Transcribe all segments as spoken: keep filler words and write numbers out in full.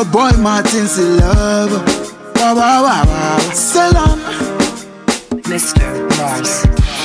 your boy Martin's in love. Wow, wow, wow, wow. Salam, Mister Mars.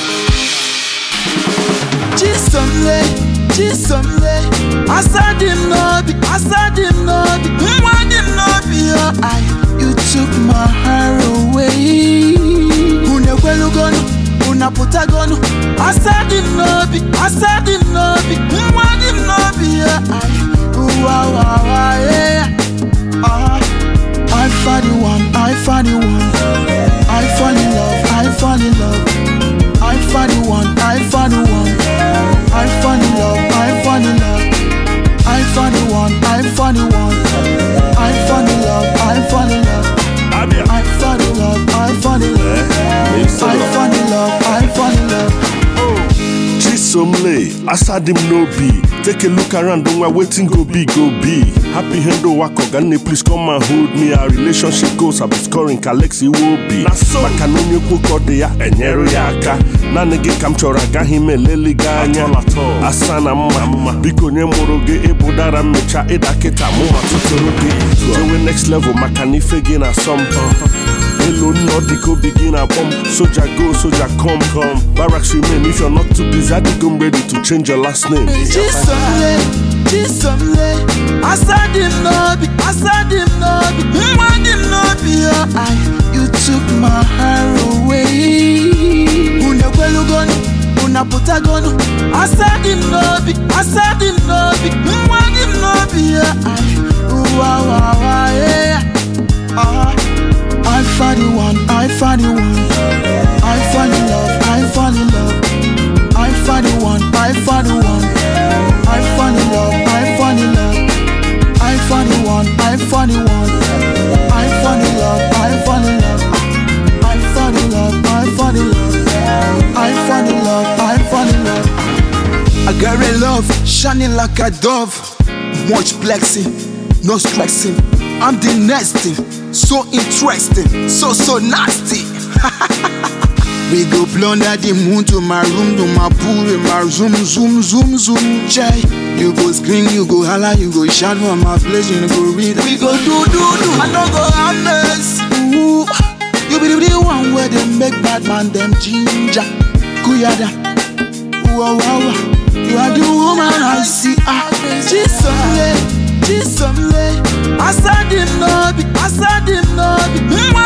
Chisomle, Chisomle. Asadim Nobi, Asadim Nobi. Mwadim Nobi, your eye. You took my heart away. Unekwelu gono, unaputa gono. Asadim Nobi, Asadim Nobi. Mwadim Nobi, your eye. Wow, wow, wow, yeah. Uh, I found the one, I found the one. I fall in love, I fall in love. I found the one, I found the one. I found in love, I found in love. I found the one, I found the one. I found in love, I found in love. I found in love, I found in love. I found in love, I found in love. Chisomle, Asadim Nobi. Take a look around, don't we're waiting, go be, go be. Happy Hendo Wakogane, please come and hold me. Our relationship goes, I'll be scoring, Kalexi will be. Makanonyo Kukodea, Enyero Yaka. Nanege Kamchoraga, hime Leli Ganya. Asana Mama, Bikonye Moroge, Ebudara Mecha, Edaketa, Muma Totoroge. Joey next level, Makanife Gina some. Hello, Nordico begin a bomb. Soldier go, soldier come, come. Barracks remain. If you're not too busy, I'm ready to change your last name. Chisomle, Chisomle. Asadim Nobi, Asadim Nobi. Mwadim Nobi, your eye. You took my heart away. Unekwelu gono, unaputa gono. Asadim Nobi, Asadim Nobi. Mwadim Nobi, your eye. Wow, wow, wow, yeah. Uh-huh. I found the one, I found the one. I found in love, I found in love. I found the one, I found the one. I found in love, I found in love. I found the one, I found the one. I found in love, I found in love. I found in love, I found in love. I found in love, I found in love. I got a love shining like a dove. Much flexing, no stressing. I'm the next thing. So interesting, so so nasty. We go plunder the moon to my room, to my pool, in my zoom, zoom, zoom, zoom, chai. You go scream, you go holla, you go shout for my place, you go read. We go do, do, do, I don't go harmless. Ooh, you be the one where they make bad man them ginger. Kuyada, wow, wow, wow. You are the woman I see. Ah, Chisomle, Chisomle. Asadim Nobi, Asadim Nobi.